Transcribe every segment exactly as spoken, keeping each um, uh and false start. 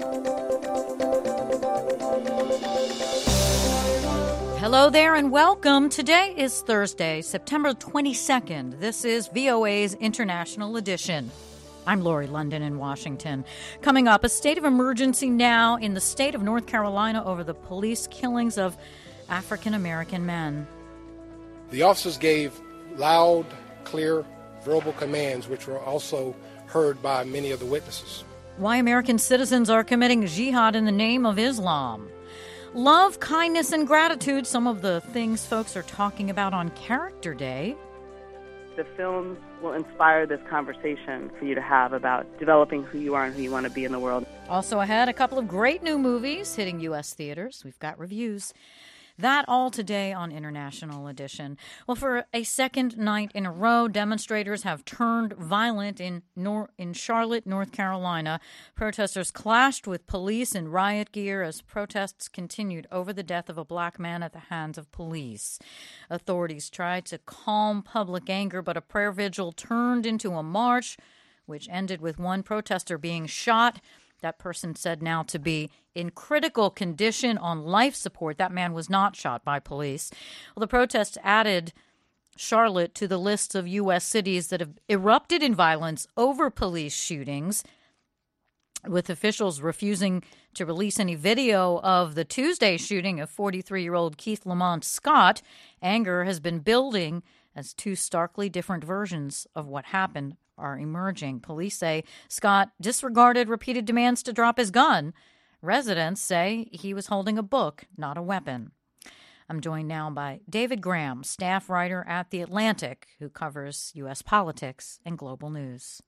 Hello there and welcome. Today is Thursday, September twenty-second. This is V O A's International Edition. I'm Lori London in Washington. Coming up, a state of emergency now in the state of North Carolina over the police killings of African-American men. The officers gave loud, clear, verbal commands, which were also heard by many of the witnesses. Why American citizens are committing jihad in the name of Islam. Love, kindness, and gratitude, some of the things folks are talking about on Character Day. The film will inspire this conversation for you to have about developing who you are and who you want to be in the world. Also ahead, a couple of great new movies hitting U S theaters. We've got reviews. That all today on International Edition. Well, for a second night in a row, demonstrators have turned violent in Nor- in Charlotte, North Carolina. Protesters clashed with police in riot gear as protests continued over the death of a black man at the hands of police. Authorities tried to calm public anger, but a prayer vigil turned into a march, which ended with one protester being shot. That person said now to be in critical condition on life support. That man was not shot by police. Well, the protests added Charlotte to the list of U S cities that have erupted in violence over police shootings, with officials refusing to release any video of the Tuesday shooting of forty-three-year-old Keith Lamont Scott. Anger has been building as two starkly different versions of what happened are emerging. Police say Scott disregarded repeated demands to drop his gun. Residents say he was holding a book, not a weapon. I'm joined now by David Graham, staff writer at The Atlantic, who covers U S politics and global news.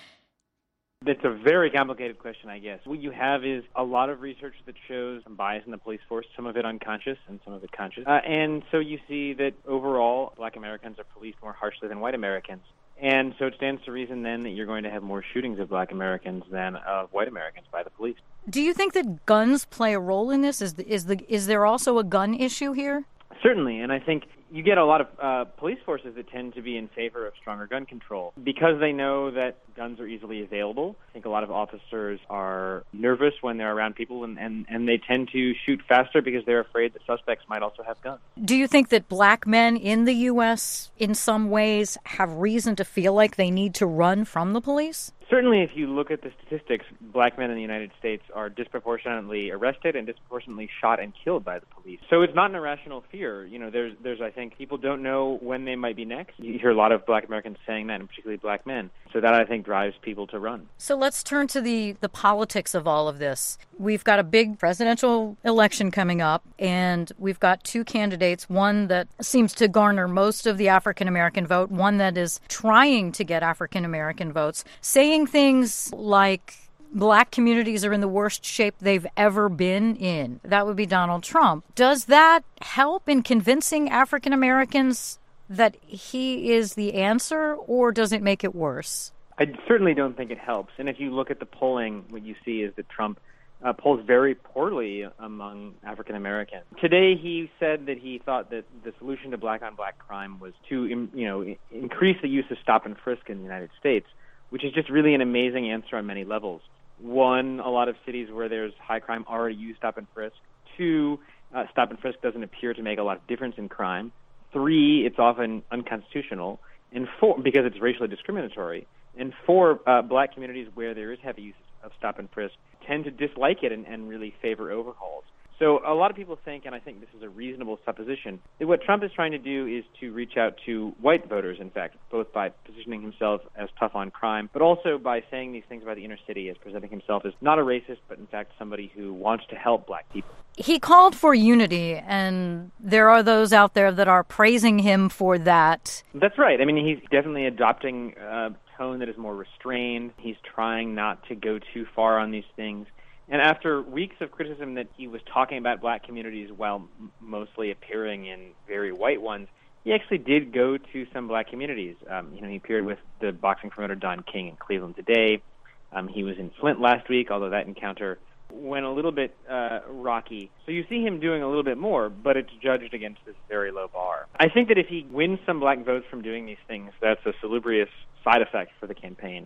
It's a very complicated question, I guess. What you have is a lot of research that shows some bias in the police force, some of it unconscious and some of it conscious. Uh, and so you see that overall, black Americans are policed more harshly than white Americans. And so it stands to reason then that you're going to have more shootings of black Americans than of white Americans by the police. Do you think that guns play a role in this? Is the, is the is there also a gun issue here? Certainly, and I think you get a lot of uh, police forces that tend to be in favor of stronger gun control because they know that guns are easily available. I think a lot of officers are nervous when they're around people, and, and, and they tend to shoot faster because they're afraid that suspects might also have guns. Do you think that black men in the U S in some ways have reason to feel like they need to run from the police? Certainly, if you look at the statistics, black men in the United States are disproportionately arrested and disproportionately shot and killed by the police. So it's not an irrational fear. You know, there's, there's, I think, people don't know when they might be next. You hear a lot of black Americans saying that, and particularly black men. So that, I think, drives people to run. So let's turn to the, the politics of all of this. We've got a big presidential election coming up, and we've got two candidates, one that seems to garner most of the African-American vote, one that is trying to get African-American votes, saying things like black communities are in the worst shape they've ever been in. That would be Donald Trump. Does that help in convincing African Americans that he is the answer, or does it make it worse? I certainly don't think it helps. And if you look at the polling, what you see is that Trump uh, polls very poorly among African Americans. Today he said that he thought that the solution to black-on-black crime was to, you know, increase the use of stop and frisk in the United States, which is just really an amazing answer on many levels. One, a lot of cities where there's high crime already use stop and frisk. Two, uh, stop and frisk doesn't appear to make a lot of difference in crime. Three, it's often unconstitutional. And four, because it's racially discriminatory. And four, uh, black communities where there is heavy use of stop and frisk tend to dislike it and, and really favor overhauls. So a lot of people think, and I think this is a reasonable supposition, that what Trump is trying to do is to reach out to white voters, in fact, both by positioning himself as tough on crime, but also by saying these things about the inner city, as presenting himself as not a racist, but in fact somebody who wants to help black people. He called for unity, and there are those out there that are praising him for that. That's right. I mean, he's definitely adopting a tone that is more restrained. He's trying not to go too far on these things. And after weeks of criticism that he was talking about black communities while m- mostly appearing in very white ones, he actually did go to some black communities. Um, you know, he appeared with the boxing promoter Don King in Cleveland today. Um, he was in Flint last week, although that encounter went a little bit uh, rocky. So you see him doing a little bit more, but it's judged against this very low bar. I think that if he wins some black votes from doing these things, that's a salubrious side effect for the campaign.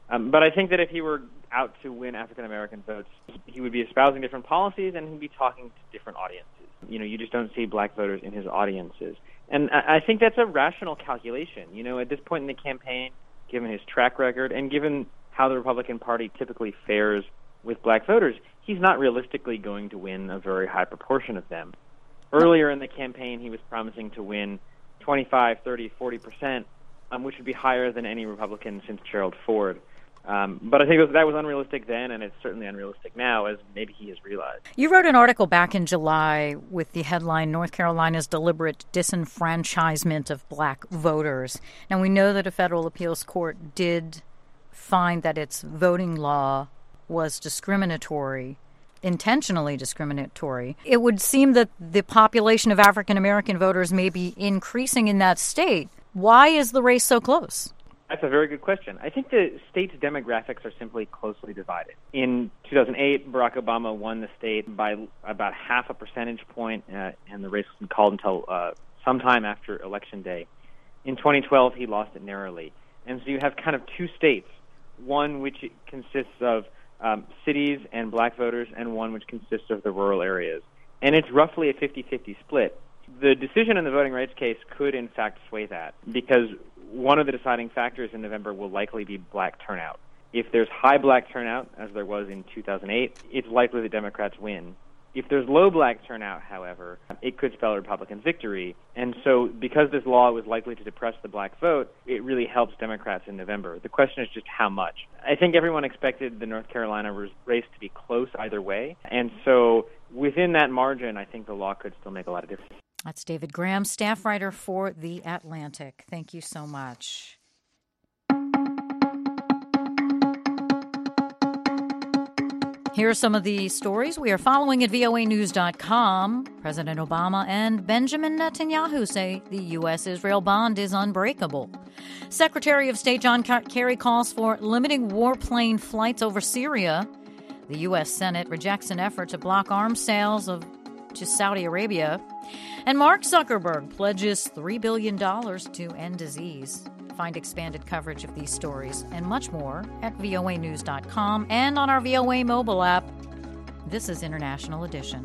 Um, but I think that if he were out to win African-American votes, he would be espousing different policies and he'd be talking to different audiences. You know, you just don't see black voters in his audiences. And I think that's a rational calculation. You know, at this point in the campaign, given his track record and given how the Republican Party typically fares with black voters, he's not realistically going to win a very high proportion of them. Earlier in the campaign, he was promising to win twenty-five, thirty, forty percent, um, which would be higher than any Republican since Gerald Ford. Um, but I think that was unrealistic then, and it's certainly unrealistic now, as maybe he has realized. You wrote an article back in July with the headline, North Carolina's Deliberate Disenfranchisement of Black Voters. Now, we know that a federal appeals court did find that its voting law was discriminatory, intentionally discriminatory. It would seem that the population of African-American voters may be increasing in that state. Why is the race so close? That's a very good question. I think the state's demographics are simply closely divided. In two thousand eight, Barack Obama won the state by about half a percentage point, uh, and the race wasn't called until uh, sometime after Election Day. In twenty twelve, he lost it narrowly. And so you have kind of two states, one which consists of um, cities and black voters, and one which consists of the rural areas. And it's roughly a fifty-fifty split. The decision in the voting rights case could, in fact, sway that, because one of the deciding factors in November will likely be black turnout. If there's high black turnout, as there was in two thousand eight, it's likely the Democrats win. If there's low black turnout, however, it could spell a Republican victory. And so because this law was likely to depress the black vote, it really helps Democrats in November. The question is just how much. I think everyone expected the North Carolina race to be close either way. And so within that margin, I think the law could still make a lot of difference. That's David Graham, staff writer for The Atlantic. Thank you so much. Here are some of the stories we are following at V O A news dot com. President Obama and Benjamin Netanyahu say the U S Israel bond is unbreakable. Secretary of State John Kerry calls for limiting warplane flights over Syria. The U S Senate rejects an effort to block arms sales of to Saudi Arabia. And Mark Zuckerberg pledges three billion dollars to end disease. Find expanded coverage of these stories and much more at V O A news dot com and on our V O A mobile app. This is International Edition.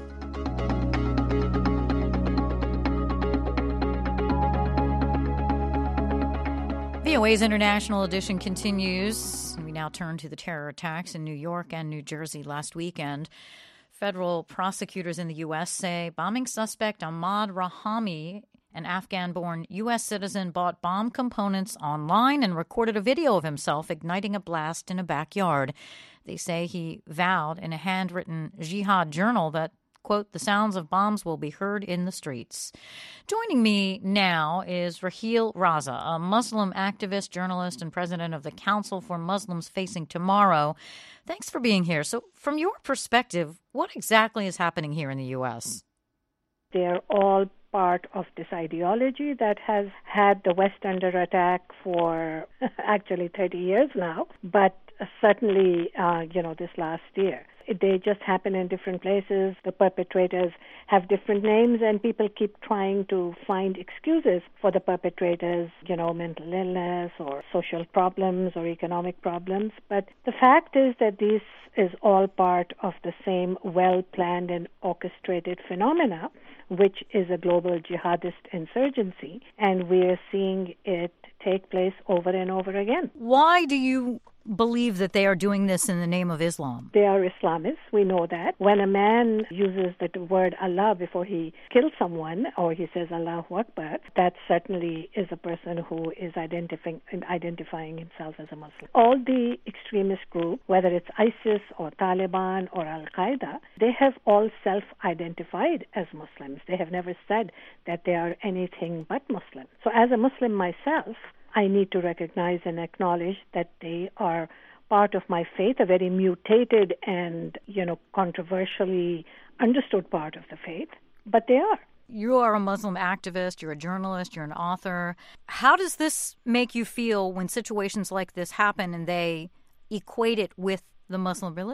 V O A's International Edition continues. We now turn to the terror attacks in New York and New Jersey last weekend. Federal prosecutors in the U S say bombing suspect Ahmad Rahami, an Afghan-born U S citizen, bought bomb components online and recorded a video of himself igniting a blast in a backyard. They say he vowed in a handwritten jihad journal that, quote, the sounds of bombs will be heard in the streets. Joining me now is Raheel Raza, a Muslim activist, journalist, and president of the Council for Muslims Facing Tomorrow. Thanks for being here. So from your perspective, what exactly is happening here in the U S? They're all part of this ideology that has had the West under attack for actually thirty years now, but certainly, uh, you know, this last year. They just happen in different places. The perpetrators have different names, and people keep trying to find excuses for the perpetrators, you know, mental illness or social problems or economic problems. But the fact is that this is all part of the same well-planned and orchestrated phenomena, which is a global jihadist insurgency, and we are seeing it take place over and over again. Why do you believe that they are doing this in the name of Islam? They are Islamists. We know that. When a man uses the word Allah before he kills someone, or he says Allahu Akbar, that certainly is a person who is identifying identifying himself as a Muslim. All the extremist groups, whether it's ISIS or Taliban or Al-Qaeda, they have all self-identified as Muslims. They have never said that they are anything but Muslim. So as a Muslim myself, I need to recognize and acknowledge that they are part of my faith, a very mutated and, you know, controversially understood part of the faith, but they are. You are a Muslim activist, you're a journalist, you're an author. How does this make you feel when situations like this happen and they equate it with the Muslim religion?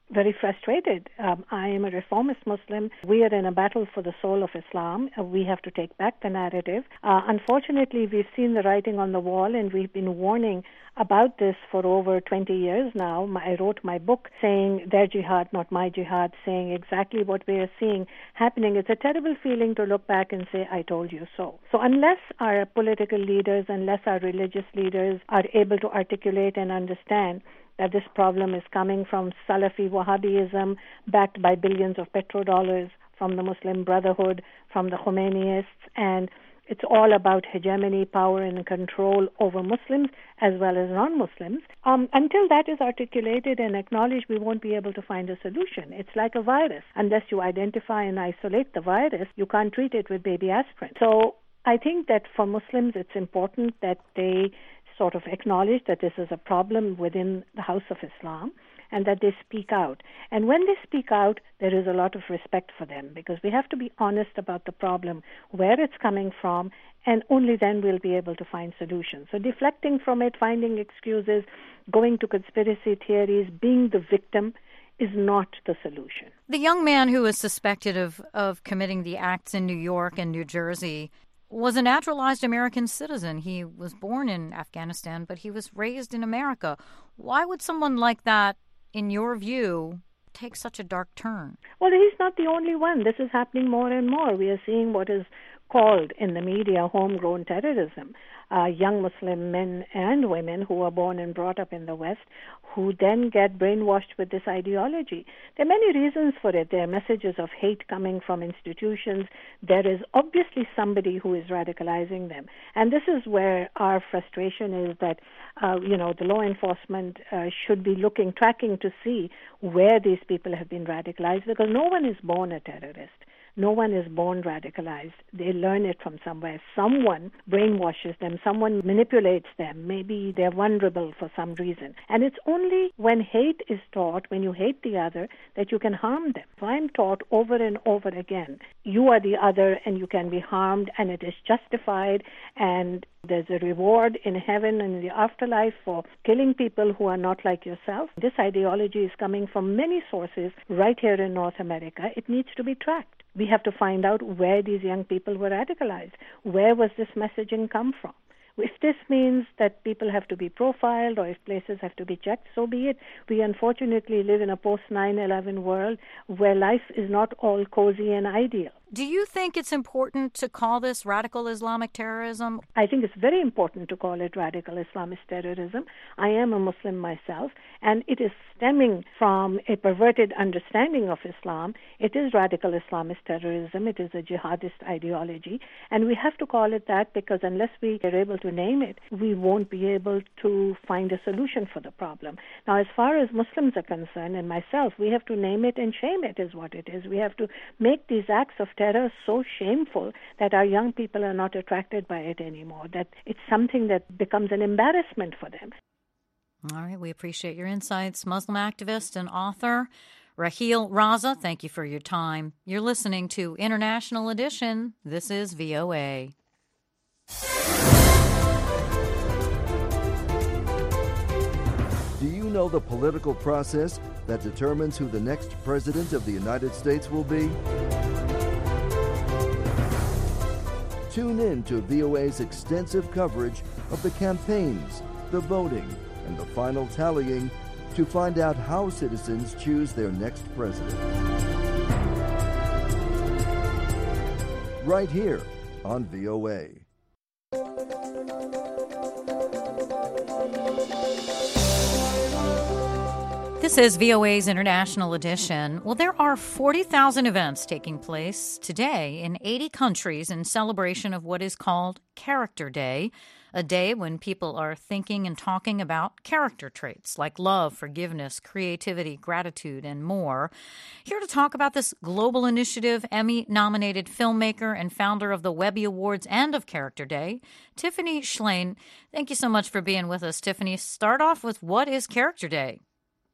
very frustrated. Um, I am a reformist Muslim. We are in a battle for the soul of Islam. Uh, we have to take back the narrative. Uh, unfortunately, we've seen the writing on the wall, and we've been warning about this for over twenty years now. My, I wrote my book saying their jihad, not my jihad, saying exactly what we are seeing happening. It's a terrible feeling to look back and say, I told you so. So unless our political leaders, unless our religious leaders are able to articulate and understand that this problem is coming from Salafi Wahhabism, backed by billions of petrodollars, from the Muslim Brotherhood, from the Khomeinyists, and it's all about hegemony, power, and control over Muslims as well as non-Muslims. Um, until that is articulated and acknowledged, we won't be able to find a solution. It's like a virus. Unless you identify and isolate the virus, you can't treat it with baby aspirin. So I think that for Muslims, it's important that they sort of acknowledge that this is a problem within the House of Islam, and that they speak out. And when they speak out, there is a lot of respect for them, because we have to be honest about the problem, where it's coming from, and only then we'll be able to find solutions. So deflecting from it, finding excuses, going to conspiracy theories, being the victim is not the solution. The young man who was suspected of, of committing the acts in New York and New Jersey was a naturalized American citizen. He was born in Afghanistan, but he was raised in America. Why would someone like that, in your view, take such a dark turn? Well, he's not the only one. This is happening more and more. We are seeing what is called in the media homegrown terrorism. Uh, young Muslim men and women who are born and brought up in the West, who then get brainwashed with this ideology. There are many reasons for it. There are messages of hate coming from institutions. There is obviously somebody who is radicalizing them. And this is where our frustration is, that, uh, you know, the law enforcement uh, should be looking, tracking to see where these people have been radicalized, because no one is born a terrorist. No one is born radicalized. They learn it from somewhere. Someone brainwashes them. Someone manipulates them. Maybe they're vulnerable for some reason. And it's only when hate is taught, when you hate the other, that you can harm them. So I'm taught over and over again, you are the other and you can be harmed, and it is justified, and there's a reward in heaven and in the afterlife for killing people who are not like yourself. This ideology is coming from many sources right here in North America. It needs to be tracked. We have to find out where these young people were radicalized. Where was this messaging come from? If this means that people have to be profiled, or if places have to be checked, so be it. We unfortunately live in a post nine eleven world where life is not all cozy and ideal. Do you think it's important to call this radical Islamic terrorism? I think it's very important to call it radical Islamist terrorism. I am a Muslim myself, and it is stemming from a perverted understanding of Islam. It is radical Islamist terrorism. It is a jihadist ideology, and we have to call it that, because unless we are able to name it, we won't be able to find a solution for the problem. Now, as far as Muslims are concerned, and myself, we have to name it and shame it is what it is. We have to make these acts of terror so shameful that our young people are not attracted by it anymore, that it's something that becomes an embarrassment for them. All right, we appreciate your insights. Muslim activist and author Raheel Raza, thank you for your time. You're listening to International Edition. This is V O A. Do you know the political process that determines who the next president of the United States will be? Tune in to V O A's extensive coverage of the campaigns, the voting, and the final tallying to find out how citizens choose their next president. Right here on V O A. This is V O A's International Edition. Well, there are forty thousand events taking place today in eighty countries in celebration of what is called Character Day, a day when people are thinking and talking about character traits like love, forgiveness, creativity, gratitude, and more. Here to talk about this global initiative, Emmy-nominated filmmaker and founder of the Webby Awards and of Character Day, Tiffany Shlain. Thank you so much for being with us, Tiffany. Start off with, what is Character Day?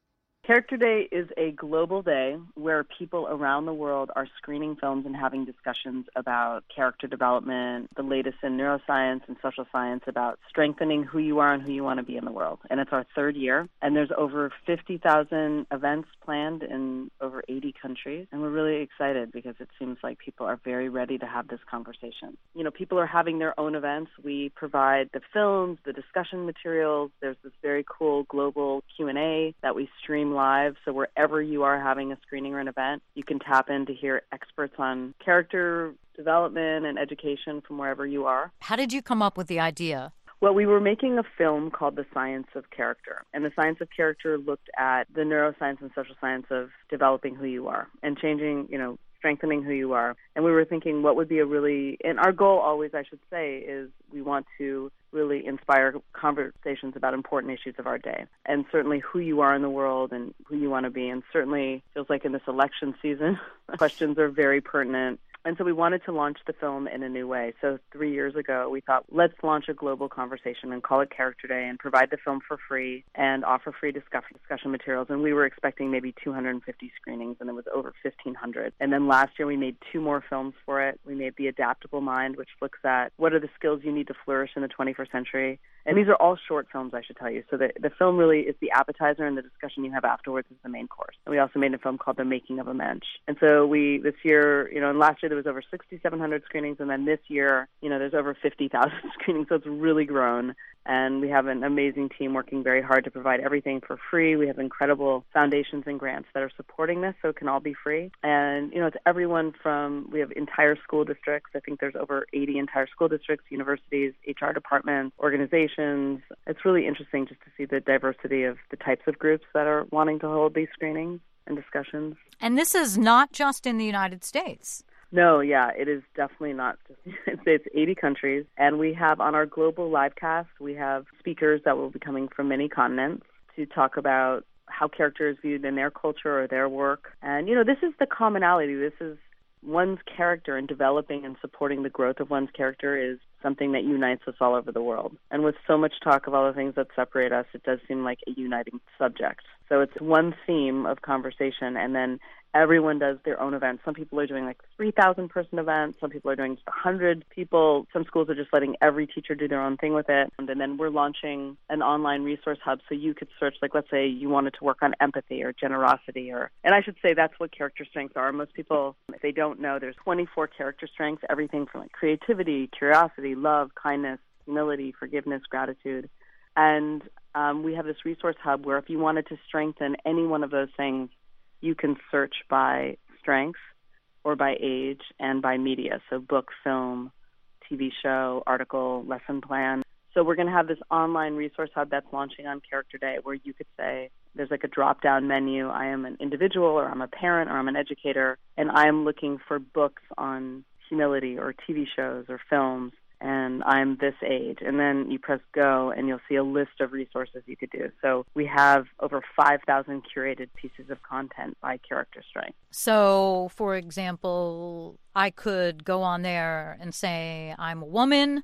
Character Day is a global day where people around the world are screening films and having discussions about character development, the latest in neuroscience and social science about strengthening who you are and who you want to be in the world. And it's our third year, and there's over fifty thousand events planned in over eighty countries. And we're really excited because it seems like people are very ready to have this conversation. You know, people are having their own events. We provide the films, the discussion materials. There's this very cool global Q and A that we stream live, so wherever you are having a screening or an event, you can tap in to hear experts on character development and education from wherever you are. How did you come up with the idea? Well, we were making a film called The Science of Character, and The Science of Character looked at the neuroscience and social science of developing who you are and changing, you know, strengthening who you are. And we were thinking what would be a really, and our goal always, I should say, is we want to really inspire conversations about important issues of our day, and certainly who you are in the world and who you want to be. And certainly feels like in this election season, questions are very pertinent. And so we wanted to launch the film in a new way. So three years ago, we thought, let's launch a global conversation and call it Character Day and provide the film for free and offer free discussion discussion materials. And we were expecting maybe two hundred fifty screenings, and it was over fifteen hundred. And then last year, we made two more films for it. We made The Adaptable Mind, which looks at what are the skills you need to flourish in the twenty-first century. And these are all short films, I should tell you. So the, the film really is the appetizer, and the discussion you have afterwards is the main course. And we also made a film called The Making of a Mensch. And so we, this year, you know, and last year there was over six thousand seven hundred screenings, and then this year, you know, there's over fifty thousand screenings, so it's really grown. And we have an amazing team working very hard to provide everything for free. We have incredible foundations and grants that are supporting this, so it can all be free. And, you know, it's everyone from, we have entire school districts. I think there's over eighty entire school districts, universities, H R departments, organizations. It's really interesting just to see the diversity of the types of groups that are wanting to hold these screenings and discussions. And this is not just in the United States. No, yeah, it is definitely not just the United States, eighty countries. And we have on our global live cast, we have speakers that will be coming from many continents to talk about how character is viewed in their culture or their work. And, you know, this is the commonality. This is one's character, and developing and supporting the growth of one's character is something that unites us all over the world. And with so much talk of all the things that separate us, it does seem like a uniting subject. So it's one theme of conversation, and then everyone does their own events. Some people are doing like three thousand person events. Some people are doing just one hundred people. Some schools are just letting every teacher do their own thing with it. And then we're launching an online resource hub so you could search, like, let's say you wanted to work on empathy or generosity, or, and I should say that's what character strengths are. Most people, if they don't know, there's twenty-four character strengths, everything from like creativity, curiosity, love, kindness, humility, forgiveness, gratitude. And um, we have this resource hub where if you wanted to strengthen any one of those things, you can search by strengths or by age and by media, so book, film, T V show, article, lesson plan. So we're going to have this online resource hub that's launching on Character Day where you could say, there's like a drop-down menu. I am an individual, or I'm a parent, or I'm an educator, and I'm looking for books on humility or T V shows or films, and I'm this age. And then you press go, and you'll see a list of resources you could do. So we have over five thousand curated pieces of content by character strength. So, for example, I could go on there and say, I'm a woman,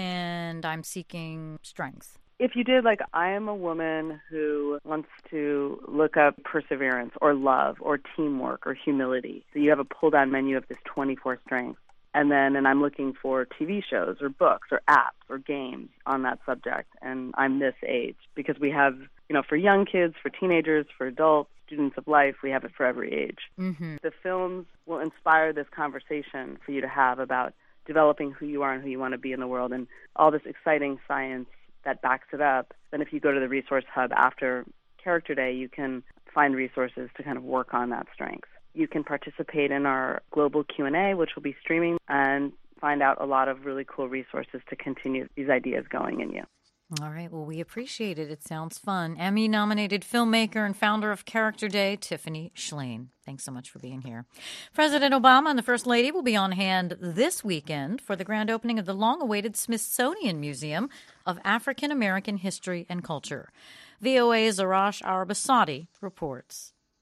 and I'm seeking strength. If you did, like, I am a woman who wants to look up perseverance or love or teamwork or humility. So you have a pull-down menu of this twenty-four strengths. And then, and I'm looking for T V shows or books or apps or games on that subject. And I'm this age, because we have, you know, for young kids, for teenagers, for adults, students of life, we have it for every age. Mm-hmm. The films will inspire this conversation for you to have about developing who you are and who you want to be in the world, and all this exciting science that backs it up. Then if you go to the resource hub after Character Day, you can find resources to kind of work on that strength. You can participate in our global Q and A, which will be streaming, and find out a lot of really cool resources to continue these ideas going in you. All right. Well, we appreciate it. It sounds fun. Emmy-nominated filmmaker and founder of Character Day, Tiffany Shlain. Thanks so much for being here. President Obama and the First Lady will be on hand this weekend for the grand opening of the long-awaited Smithsonian Museum of African American History and Culture. V O A's Arash Arabasadi reports.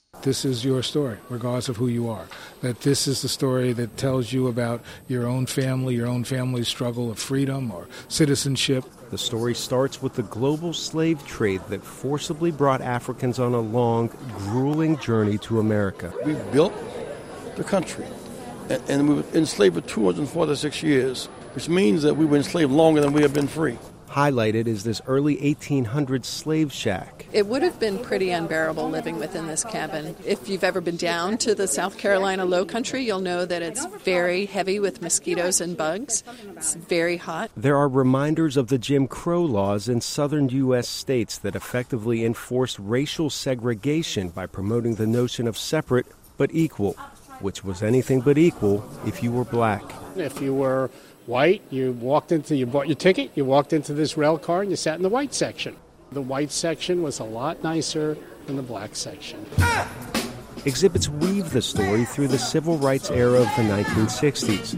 This is your story, regardless of who you are. That this is the story that tells you about your own family, your own family's struggle of freedom or citizenship. The story starts with the global slave trade that forcibly brought Africans on a long, grueling journey to America. We built the country, and, and we were enslaved for two hundred forty-six years, which means that we were enslaved longer than we have been free. Highlighted is this early eighteen hundreds slave shack. It would have been pretty unbearable living within this cabin. If you've ever been down to the South Carolina Low Country, you'll know that it's very heavy with mosquitoes and bugs. It's very hot. There are reminders of the Jim Crow laws in southern U S states that effectively enforced racial segregation by promoting the notion of separate but equal, which was anything but equal if you were black. If you were white, you walked into, you bought your ticket, you walked into this rail car and you sat in the white section. The white section was a lot nicer than the black section. Exhibits weave the story through the civil rights era of the nineteen sixties.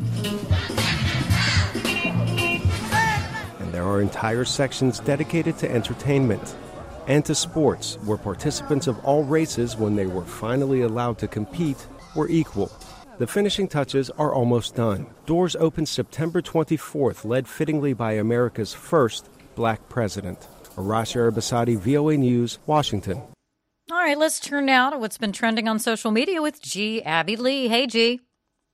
And there are entire sections dedicated to entertainment and to sports, where participants of all races, when they were finally allowed to compete, were equal. The finishing touches are almost done. Doors open September twenty-fourth, led fittingly by America's first black president. Arash Arabasadi, V O A News, Washington. All right, let's turn now to what's been trending on social media with G. Abby Lee. Hey, G.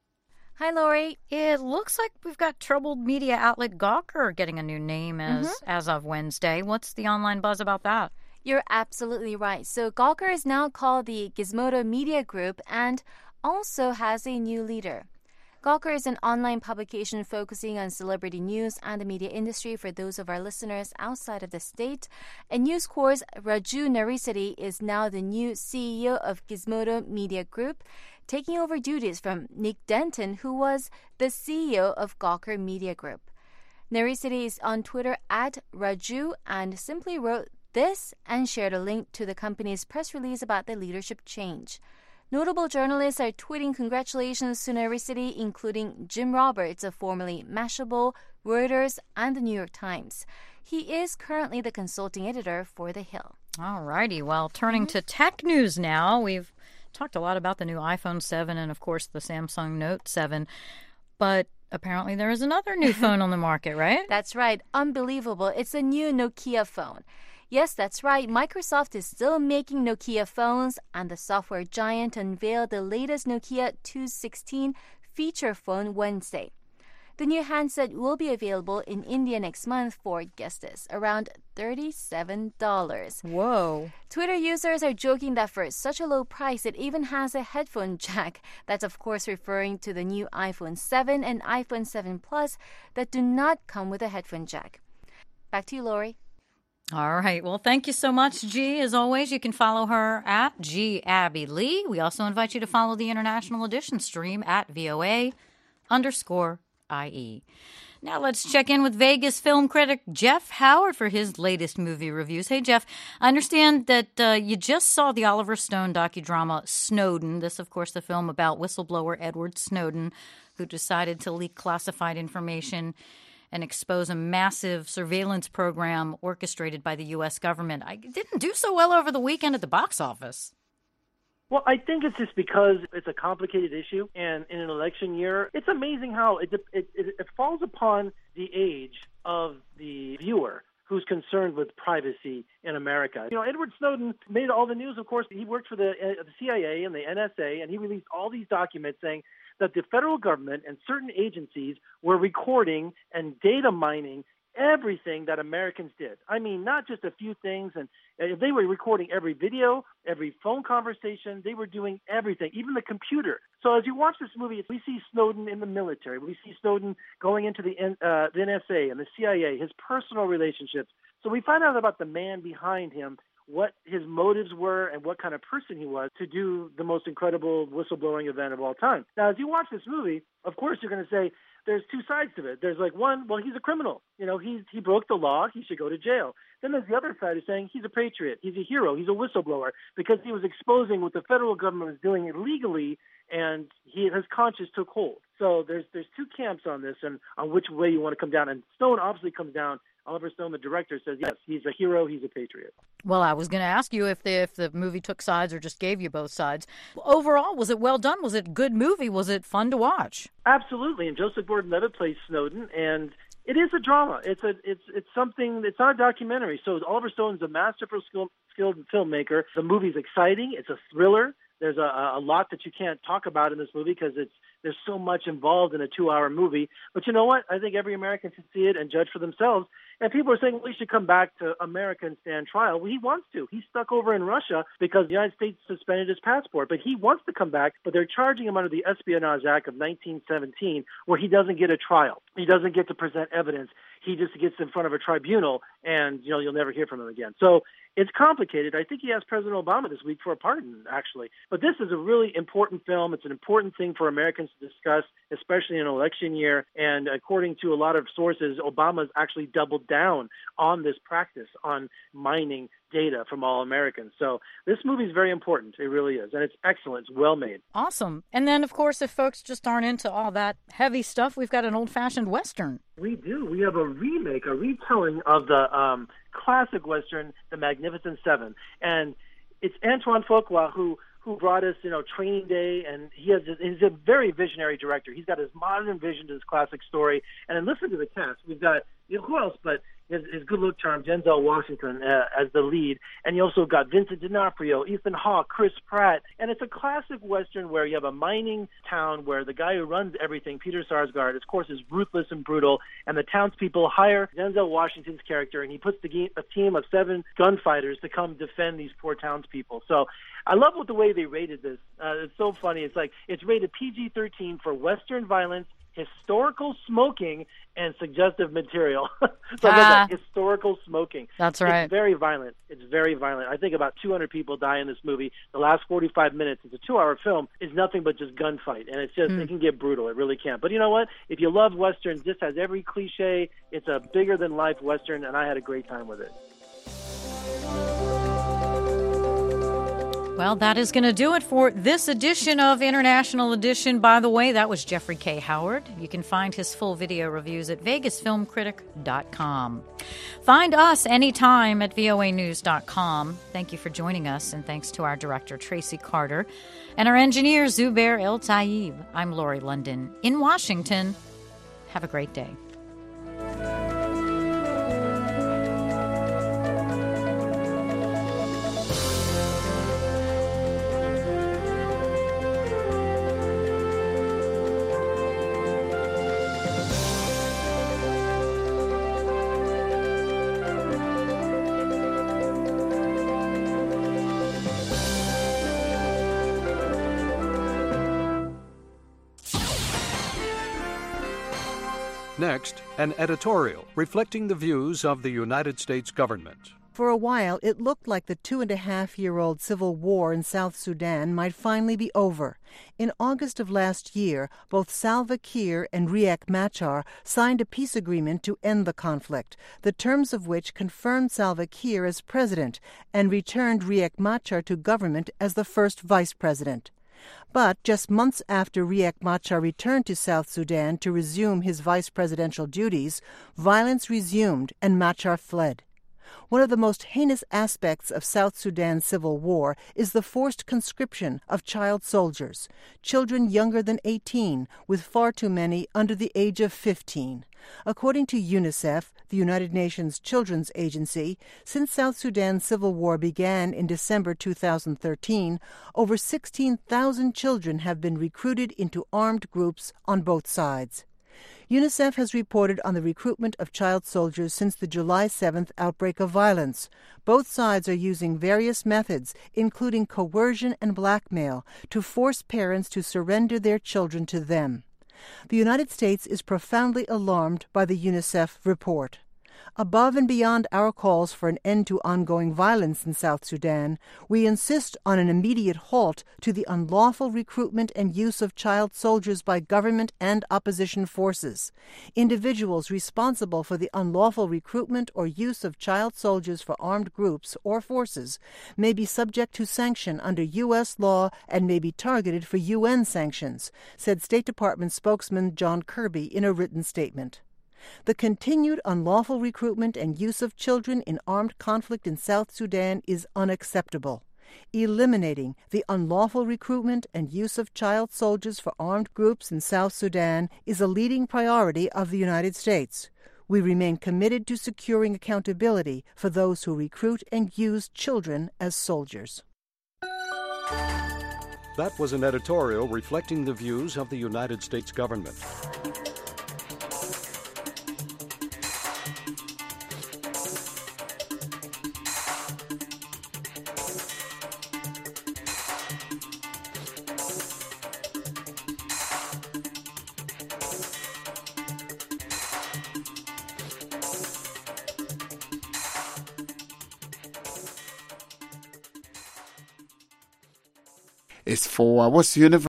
Hi, Lori. It looks like we've got troubled media outlet Gawker getting a new name as, Mm-hmm. as of Wednesday. What's the online buzz about that? You're absolutely right. So Gawker is now called the Gizmodo Media Group and also has a new leader. Gawker is an online publication focusing on celebrity news and the media industry for those of our listeners outside of the state. And News Corp's Raju Nariseti is now the new C E O of Gizmodo Media Group, taking over duties from Nick Denton, who was the C E O of Gawker Media Group. Nariseti is on Twitter at Raju and simply wrote this and shared a link to the company's press release about the leadership change. Notable journalists are tweeting congratulations to Nariseti, including Jim Roberts of formerly Mashable, Reuters, and the New York Times. He is currently the consulting editor for The Hill. All righty. Well, turning mm-hmm. to tech news now. We've talked a lot about the new iPhone seven and, of course, the Samsung Note seven. But apparently there is another new phone on the market, right? That's right. Unbelievable. It's a new Nokia phone. Yes, that's right. Microsoft is still making Nokia phones, and the software giant unveiled the latest Nokia two sixteen feature phone Wednesday. The new handset will be available in India next month for, guess this, around thirty-seven dollars. Whoa. Twitter users are joking that for such a low price, it even has a headphone jack. That's, of course, referring to the new iPhone seven and iPhone seven Plus that do not come with a headphone jack. Back to you, Lori. All right. Well, thank you so much, G. As always, you can follow her at G. Abby Lee. We also invite you to follow the International Edition stream at V O A underscore I E. Now let's check in with Vegas film critic Jeff Howard for his latest movie reviews. Hey, Jeff, I understand that uh, you just saw the Oliver Stone docudrama Snowden. This, of course, the film about whistleblower Edward Snowden, who decided to leak classified information and expose a massive surveillance program orchestrated by the U S government. I didn't do so well over the weekend at the box office. Well, I think it's just because it's a complicated issue, and in an election year, it's amazing how it it, it, it falls upon the age of the viewer who's concerned with privacy in America. You know, Edward Snowden made all the news, of course. He worked for the, uh, the C I A and the N S A, and he released all these documents saying that the federal government and certain agencies were recording and data mining everything that Americans did. I mean, not just a few things. And they were recording every video, every phone conversation. They were doing everything, even the computer. So as you watch this movie, we see Snowden in the military. We see Snowden going into the, uh, the N S A and the C I A, his personal relationships. So we find out about the man behind him, what his motives were and what kind of person he was to do the most incredible whistleblowing event of all time. Now, as you watch this movie, of course, you're going to say there's two sides to it. There's like one, well, he's a criminal. You know, he's, he broke the law. He should go to jail. Then there's the other side who's saying he's a patriot. He's a hero. He's a whistleblower because he was exposing what the federal government was doing illegally, and he, his conscience took hold. So there's there's two camps on this and on which way you want to come down. And Stone obviously comes down Oliver Stone, the director, says, yes, he's a hero, he's a patriot. Well, I was going to ask you if the, if the movie took sides or just gave you both sides. Overall, was it well done? Was it a good movie? Was it fun to watch? Absolutely. And Joseph Gordon-Levitt plays Snowden, and it is a drama. It's a it's it's something. It's not a documentary. So Oliver Stone's a masterful, skilled, skilled filmmaker. The movie's exciting. It's a thriller. There's a, a lot that you can't talk about in this movie because it's there's so much involved in a two-hour movie. But you know what? I think every American should see it and judge for themselves. And people are saying, well, he should come back to America and stand trial. Well, he wants to. He's stuck over in Russia because the United States suspended his passport. But he wants to come back, but they're charging him under the Espionage Act of nineteen seventeen, where he doesn't get a trial. He doesn't get to present evidence. He just gets in front of a tribunal, and you know you'll never hear from him again. So it's complicated. I think he asked President Obama this week for a pardon, actually. But this is a really important film. It's an important thing for Americans to discuss, especially in an election year. And according to a lot of sources, Obama's actually doubled down on this practice, on mining data from all Americans. So this movie is very important. It really is. And it's excellent. It's well made. Awesome. And then, of course, if folks just aren't into all that heavy stuff, we've got an old-fashioned Western. We do. We have a remake, a retelling of the um, classic Western, The Magnificent Seven. And it's Antoine Fuqua who who brought us, you know, Training Day, and he has he's a very visionary director. He's got his modern vision to this classic story. And then listen to the cast. We've got, you know, who else but his, his good look charm, Denzel Washington uh, as the lead, and you also got Vincent D'Onofrio, Ethan Hawke, Chris Pratt, and it's a classic Western where you have a mining town where the guy who runs everything, Peter Sarsgaard, of course, is ruthless and brutal, and the townspeople hire Denzel Washington's character, and he puts the ge- a team of seven gunfighters to come defend these poor townspeople. So I love what the way they rated this. Uh, it's so funny. It's like it's rated P G thirteen for Western violence, historical smoking, and suggestive material. so ah, like historical smoking. That's right. It's very violent. It's very violent. I think about two hundred people die in this movie. The last forty-five minutes, it's a two-hour film, is nothing but just gunfight. And it's just, mm. it can get brutal. It really can. But you know what? If you love Westerns, this has every cliche. It's a bigger-than-life Western, and I had a great time with it. Well, that is going to do it for this edition of International Edition. By the way, that was Jeffrey K. Howard. You can find his full video reviews at vegas film critic dot com. Find us anytime at V O A news dot com. Thank you for joining us, and thanks to our director, Tracy Carter, and our engineer, Zubair El Tayyib. I'm Lori London in Washington. Have a great day. Next, an editorial reflecting the views of the United States government. For a while, it looked like the two-and-a-half-year-old civil war in South Sudan might finally be over. In August of last year, both Salva Kiir and Riek Machar signed a peace agreement to end the conflict, the terms of which confirmed Salva Kiir as president and returned Riek Machar to government as the first vice president. But just months after Riek Machar returned to South Sudan to resume his vice presidential duties, violence resumed and Machar fled. One of the most heinous aspects of South Sudan's civil war is the forced conscription of child soldiers, children younger than eighteen, with far too many under the age of fifteen. According to UNICEF, the United Nations Children's Agency, since South Sudan's civil war began in December two thousand thirteen, over sixteen thousand children have been recruited into armed groups on both sides. UNICEF has reported on the recruitment of child soldiers since the July seventh outbreak of violence. Both sides are using various methods, including coercion and blackmail, to force parents to surrender their children to them. The United States is profoundly alarmed by the UNICEF report. Above and beyond our calls for an end to ongoing violence in South Sudan, we insist on an immediate halt to the unlawful recruitment and use of child soldiers by government and opposition forces. Individuals responsible for the unlawful recruitment or use of child soldiers for armed groups or forces may be subject to sanction under U S law and may be targeted for U N sanctions, said State Department spokesman John Kirby in a written statement. The continued unlawful recruitment and use of children in armed conflict in South Sudan is unacceptable. Eliminating the unlawful recruitment and use of child soldiers for armed groups in South Sudan is a leading priority of the United States. We remain committed to securing accountability for those who recruit and use children as soldiers. That was an editorial reflecting the views of the United States government. It's four hours. Universal